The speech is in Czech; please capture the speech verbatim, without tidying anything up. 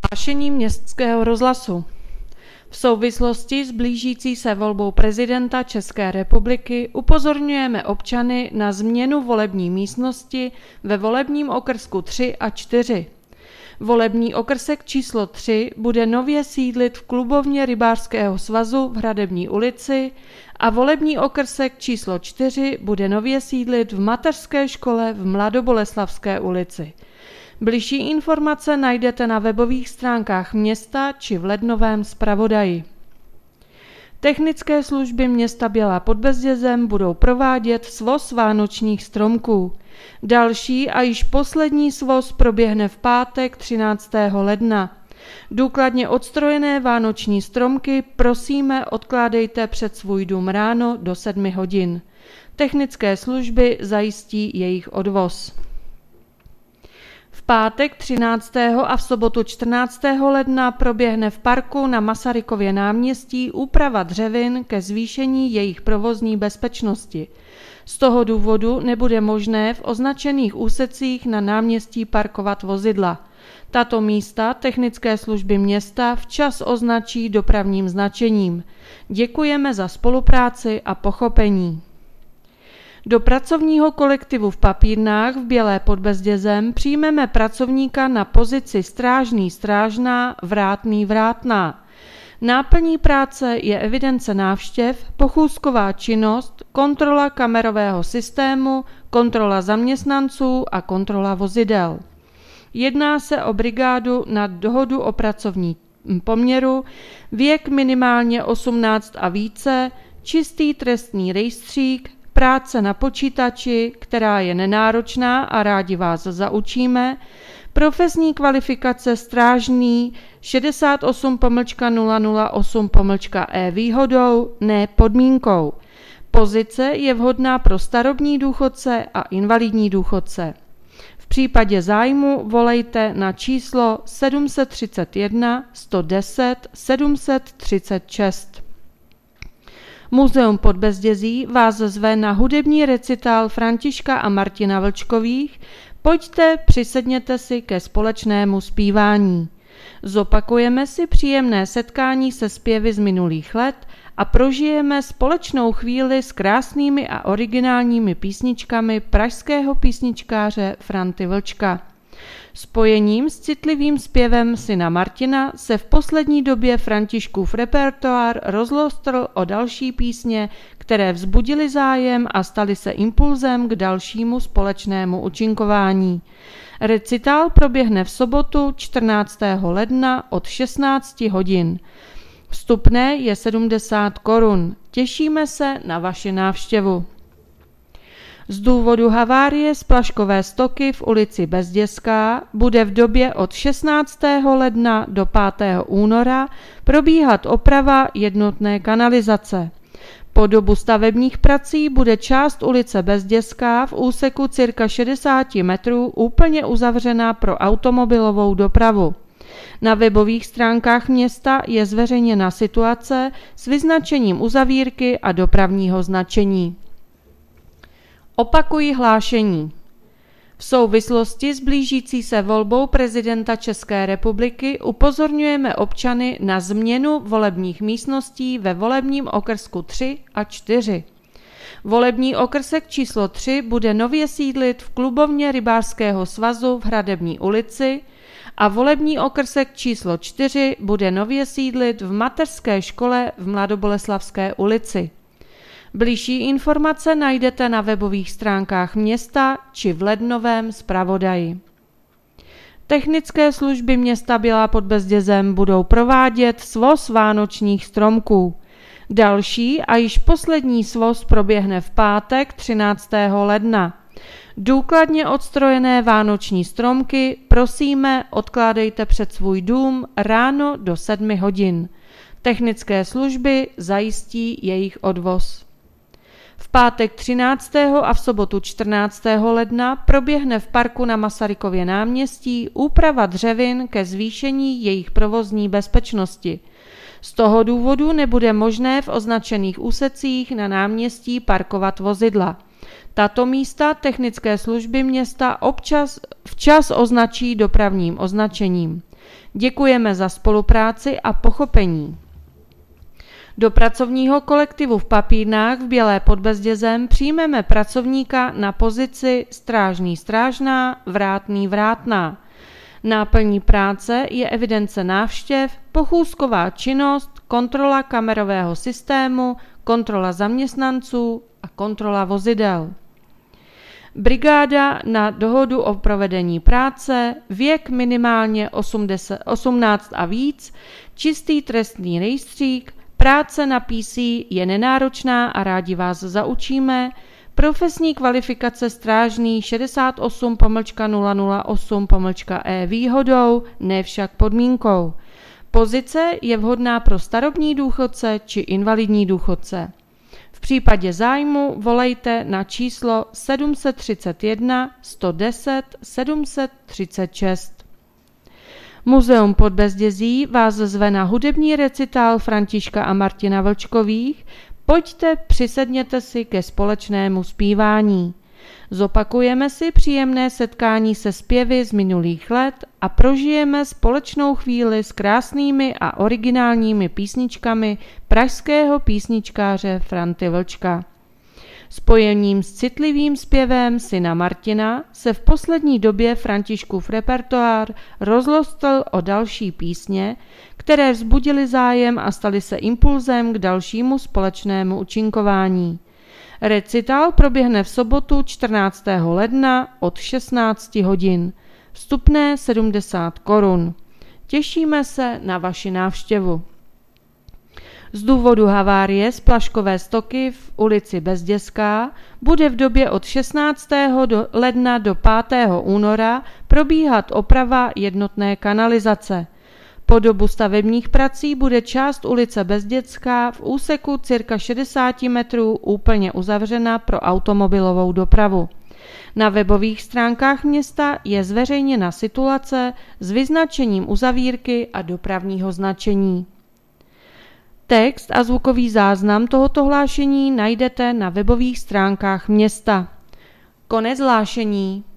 Hlášení Městského rozhlasu. V souvislosti s blížící se volbou prezidenta České republiky upozorňujeme občany na změnu volební místnosti ve volebním okrsku tři a čtyři. Volební okrsek číslo tři bude nově sídlit v klubovně Rybářského svazu v Hradební ulici a volební okrsek číslo čtyři bude nově sídlit v mateřské škole v Mladoboleslavské ulici. Bližší informace najdete na webových stránkách města či v lednovém zpravodaji. Technické služby města Bělá pod Bezdězem budou provádět svoz vánočních stromků. Další a již poslední svoz proběhne v pátek třináctého ledna. Důkladně odstrojené vánoční stromky prosíme odkládejte před svůj dům ráno do sedmi hodin. Technické služby zajistí jejich odvoz. V pátek třináctého a v sobotu čtrnáctého ledna proběhne v parku na Masarykově náměstí úprava dřevin ke zvýšení jejich provozní bezpečnosti. Z toho důvodu nebude možné v označených úsecích na náměstí parkovat vozidla. Tato místa technické služby města včas označí dopravním značením. Děkujeme za spolupráci a pochopení. Do pracovního kolektivu v Papírnách v Bělé pod Bezdězem přijmeme pracovníka na pozici strážný strážná, vrátný vrátná. Náplní práce je evidence návštěv, pochůzková činnost, kontrola kamerového systému, kontrola zaměstnanců a kontrola vozidel. Jedná se o brigádu na dohodu o pracovní poměru, věk minimálně osmnáct a více, čistý trestní rejstřík, práce na počítači, která je nenáročná a rádi vás zaučíme, profesní kvalifikace strážný šedesát osm nula nula osm E výhodou, ne podmínkou. Pozice je vhodná pro starobní důchodce a invalidní důchodce. V případě zájmu volejte na číslo sedm set třicet jedna sto deset sedm set třicet šest. Muzeum pod Bezdězí vás zve na hudební recitál Františka a Martina Vlčkových. Pojďte, přisedněte si ke společnému zpívání. Zopakujeme si příjemné setkání se zpěvy z minulých let a prožijeme společnou chvíli s krásnými a originálními písničkami pražského písničkáře Franty Vlčka. Spojením s citlivým zpěvem syna Martina se v poslední době Františkův repertoár rozlostr o další písně, které vzbudily zájem a staly se impulzem k dalšímu společnému účinkování. Recitál proběhne v sobotu čtrnáctého ledna od šestnácti hodin. Vstupné je sedmdesát korun. Těšíme se na vaši návštěvu. Z důvodu havárie splaškové stoky v ulici Bezdězká bude v době od šestnáctého ledna do pátého února probíhat oprava jednotné kanalizace. Po dobu stavebních prací bude část ulice Bezdězká v úseku cirka šedesát metrů úplně uzavřena pro automobilovou dopravu. Na webových stránkách města je zveřejněna situace s vyznačením uzavírky a dopravního značení. Opakuji hlášení. V souvislosti s blížící se volbou prezidenta České republiky upozorňujeme občany na změnu volebních místností ve volebním okrsku tři a čtyři. Volební okrsek číslo tři bude nově sídlit v klubovně Rybářského svazu v Hradební ulici a volební okrsek číslo čtyři bude nově sídlit v mateřské škole v Mladoboleslavské ulici. Bližší informace najdete na webových stránkách města či v lednovém zpravodaji. Technické služby města Bělá pod Bezdězem budou provádět svoz vánočních stromků. Další a již poslední svoz proběhne v pátek třináctého ledna. Důkladně odstrojené vánoční stromky prosíme odkládejte před svůj dům ráno do sedmi hodin. Technické služby zajistí jejich odvoz. V pátek třináctého a v sobotu čtrnáctého ledna proběhne v parku na Masarykově náměstí úprava dřevin ke zvýšení jejich provozní bezpečnosti. Z toho důvodu nebude možné v označených úsecích na náměstí parkovat vozidla. Tato místa technické služby města občas včas označí dopravním označením. Děkujeme za spolupráci a pochopení. Do pracovního kolektivu v Papírnách v Bělé pod Bezdězem přijmeme pracovníka na pozici strážný strážná, vrátný vrátná. Náplní práce je evidence návštěv, pochůzková činnost, kontrola kamerového systému, kontrola zaměstnanců a kontrola vozidel. Brigáda na dohodu o provedení práce, věk minimálně osmnáct a víc, čistý trestný rejstřík, práce na P C je nenáročná a rádi vás zaučíme, profesní kvalifikace strážný šedesát osm nula nula osm E výhodou, ne však podmínkou. Pozice je vhodná pro starobní důchodce či invalidní důchodce. V případě zájmu volejte na číslo sedm tři jedna, sto deset, sedm set třicet šest. Muzeum pod Bezdězí vás zve na hudební recitál Františka a Martina Vlčkových. Pojďte, přisedněte si ke společnému zpívání. Zopakujeme si příjemné setkání se zpěvy z minulých let a prožijeme společnou chvíli s krásnými a originálními písničkami pražského písničkáře Franty Vlčka. Spojením s citlivým zpěvem syna Martina se v poslední době Františkův repertoár rozrostl o další písně, které vzbudily zájem a staly se impulzem k dalšímu společnému účinkování. Recital proběhne v sobotu čtrnáctého ledna od šestnáct hodin. Vstupné sedmdesát korun. Těšíme se na vaši návštěvu. Z důvodu havárie splaškové stoky v ulici Bezdězká bude v době od šestnáctého ledna do pátého února probíhat oprava jednotné kanalizace. Po dobu stavebních prací bude část ulice Bezdězká v úseku cirka šedesát metrů úplně uzavřena pro automobilovou dopravu. Na webových stránkách města je zveřejněna situace s vyznačením uzavírky a dopravního značení. Text a zvukový záznam tohoto hlášení najdete na webových stránkách města. Konec hlášení.